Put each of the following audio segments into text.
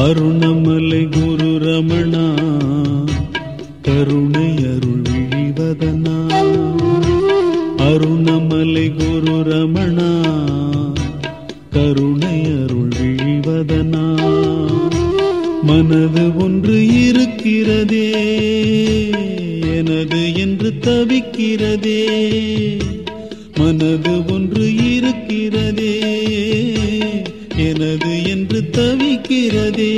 அருணமலை குரு ரமணா கருணை அருள் விழிவதனா. அருணமலை குரு ரமணா கருணை அருள் விழிவதனா. மனது ஒன்று இருக்கிறதே எனது என்று தவிக்கிறதே. மனது ஒன்று இருக்கிறதே எனது என்று தவிக்கிறதே.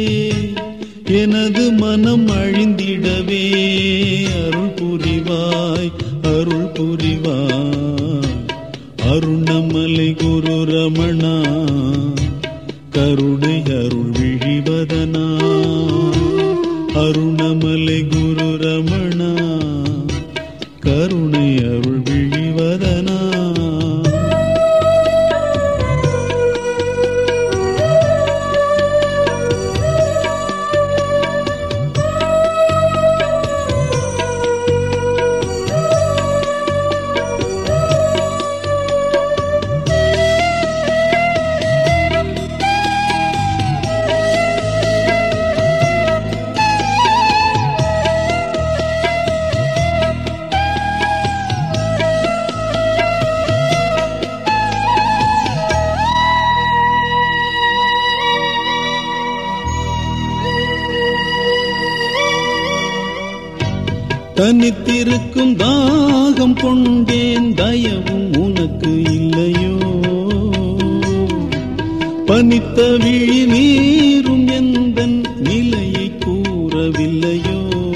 எனது மனம் அழிந்திடவே அருள் புரிவாய் அருள் புரிவாய். அருணமலை குரு ரமணா கருணை அருள் விழிவதனா. அருணமலை குரு ரமணா கருணை அருள் விழிவதனா. தனித்திருக்கும் தாகம் கொண்டேன் தயவும் உனக்கு இல்லையோ. பனித்த விழி நீரும் எந்தன் நிலையை கூறவில்லையோ.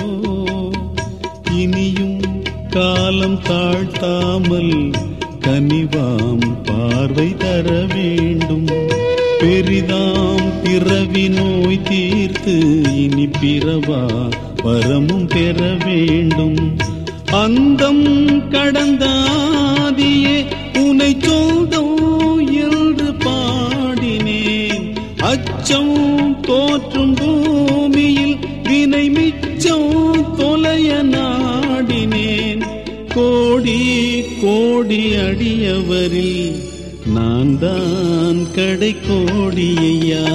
இனியும் காலம் தாழ்த்தாமல் கனிவாம் பார்வை தர வேண்டும். பெரிதாம் பிறவி நோய் தீர்த்து இனி பிறவா வரமும் பெற வேண்டும். அந்தம் கடந்தாதியே உனை சொந்தம் என்று பாடினேன். அச்சம் தோற்றும் பூமியில் வினை மிச்சம் தொலைய நாடினேன். கோடி கோடி அடியவரில் நான் தான் கடை கோடியையா.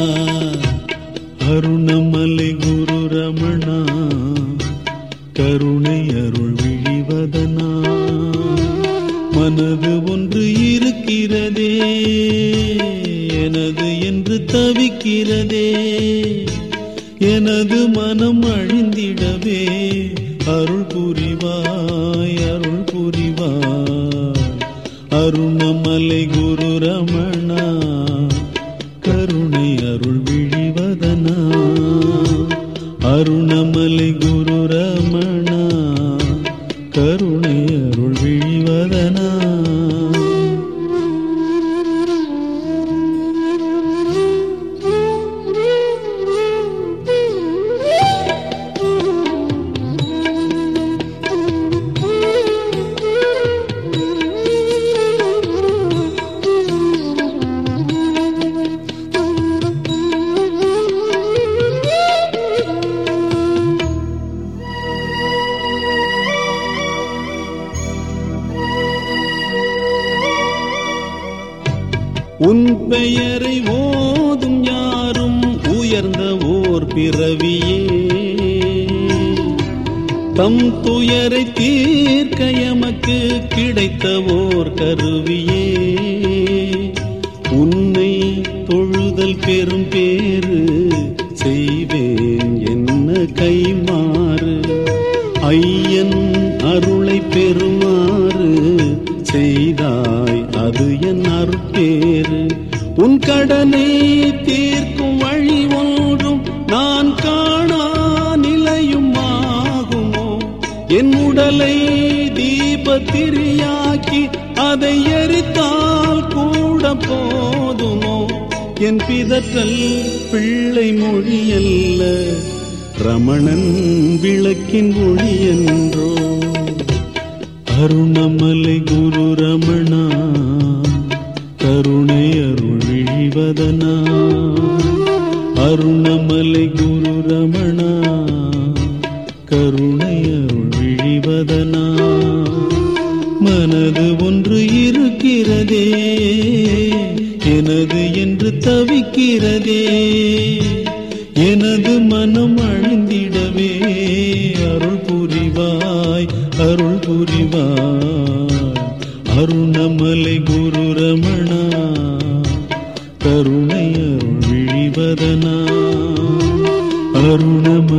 அருணமலை குரு ரமணா கருணை அருள் விழிவதனா. மனது ஒன்று இருக்கிறதே எனது என்று தவிக்கிறதே. எனது மனம் அழிந்திடவே அருள் புரிவாய் அருள் புரிவாய். அருணமலை குரு ரமணா கருணை அருள் விழிவதனா. அருணமலை குரு ரமணா கருணை அருள் விழிவதனா. உன் பெயரை ஓதும் யாரும் உயர்ந்த ஓர் பிறவியே. தம் துயரை தீர்க்க எமக்கு கிடைத்த ஓர் கருவியே. உன்னை தொழுதல் பெரும் பேறு செய்வேன் என்ன கைமாறு. ஐயன் அருளை பெறுமாறு செய்தாய் அது என் அருட்பேறு. உன் கடனை தீர்க்கும் வழி ஒன்றும் நான் காணா நிலையும் ஆகுமோ. என் உடலை தீபத்திரியாக்கி அதை எரித்தால் கூட போதுமோ. என் பிதற்றல் பிள்ளை மொழியல்ல ரமணன் விளக்கின் ஒளி என்றோ. அருணமலை குரு ரமணா கருணை அருள் விழிவதனா. அருணமலை குரு ரமணா கருணை அருள் விழிவதனா. மனது ஒன்று இருக்கிறதே எனது என்று தவிக்கிறதே. எனது மனம் அழிந்திடவே அருள் புரிவாய், அருள் புரிவாய். அருணமலை குரு ரமணா, கருணை அருள் விழிவதனா. அருணமலை